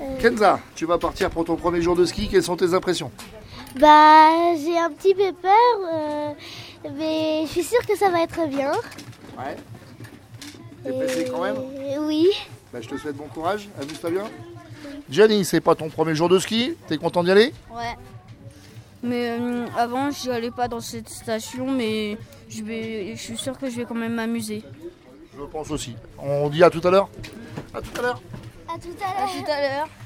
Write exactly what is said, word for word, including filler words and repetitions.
Euh... Kenza, tu vas partir pour ton premier jour de ski, quelles sont tes impressions? Bah, j'ai un petit peu peur, euh, mais je suis sûre que ça va être bien. Ouais. T'es pressée quand même? Oui. Bah, je te souhaite bon courage, amuse-toi bien. Gianni, c'est pas ton premier jour de ski, t'es content d'y aller? Ouais. Mais euh, avant, je n'y allais pas dans cette station, mais je, vais, je suis sûr que je vais quand même m'amuser. Je pense aussi. On dit à tout à l'heure. À tout à l'heure. À tout à l'heure. À tout à l'heure.